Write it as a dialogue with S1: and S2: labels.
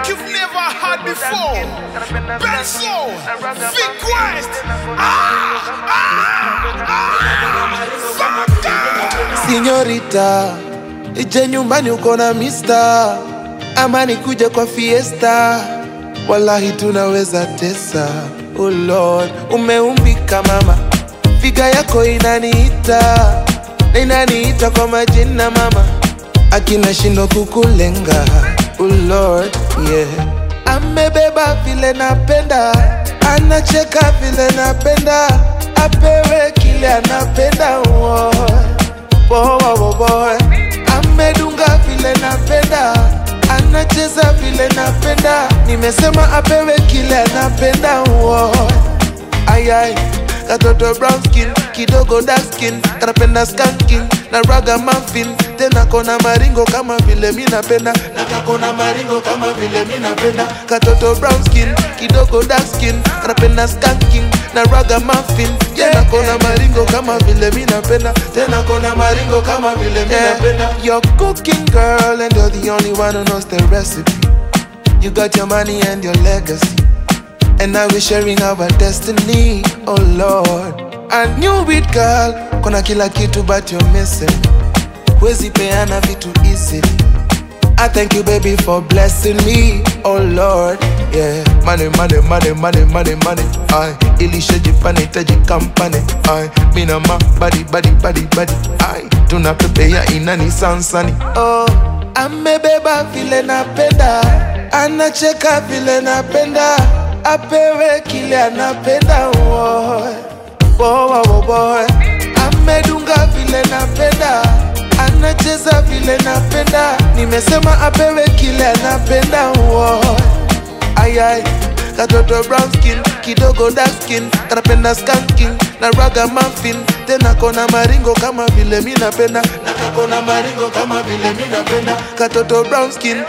S1: like you've never had before. Benzo, Vic West.
S2: Señorita, ije nyumbani uko na mister, ama nikuje kwa fiesta, wallahi tunaweza tesa. Oh Lord, umeumbika mama, figa yako inaniita, na inaniita kwa majina mama, akina shindo kukulenga. Oh Lord, yeah. Amebeba vile napenda, anacheka vile napenda, apewe kile anapenda. Boy, amedunga vile napenda, anacheza vile napenda, nimesema apewe kile anapenda. Ayay, katoto brown skin, kidogo dark skin, kanapenda skanking na ragamuffin, tena kona maringo kama vile mi napenda, na kakona maringo kama vile mi napenda. Katoto brown skin, kidogo dark skin, kanapenda skanking na ragamuffin, tena kona maringo kama vile mi napenda, tena kona maringo kama vile mi napenda. You're cooking girl and you're the only one who knows the recipe. You got your money and your legacy, and now we're sharing our destiny. Oh Lord, I knew it girl, kona kila kitu but you're missing. Huwezi peana vitu easily. I thank you baby for blessing me. Oh Lord, yeah. Money, money, money, money, money, money. Aye, ilisha jipane itaji kampane. Aye, mina ma body, body, body, body. Aye, tunapepea inani sansani. Oh, amebeba vile napenda, anacheka vile napenda, apewe kile anapenda. Boy, amedunga vile napenda, anacheza vile napenda, nimesema apewe kile anapenda. Ayay, katoto brown skin, kidogo dark skin, kanapenda skanking na ragamuffin, tena kona maringo kama vile mi napenda, na kakona maringo kama vile mi napenda. Katoto brown skin,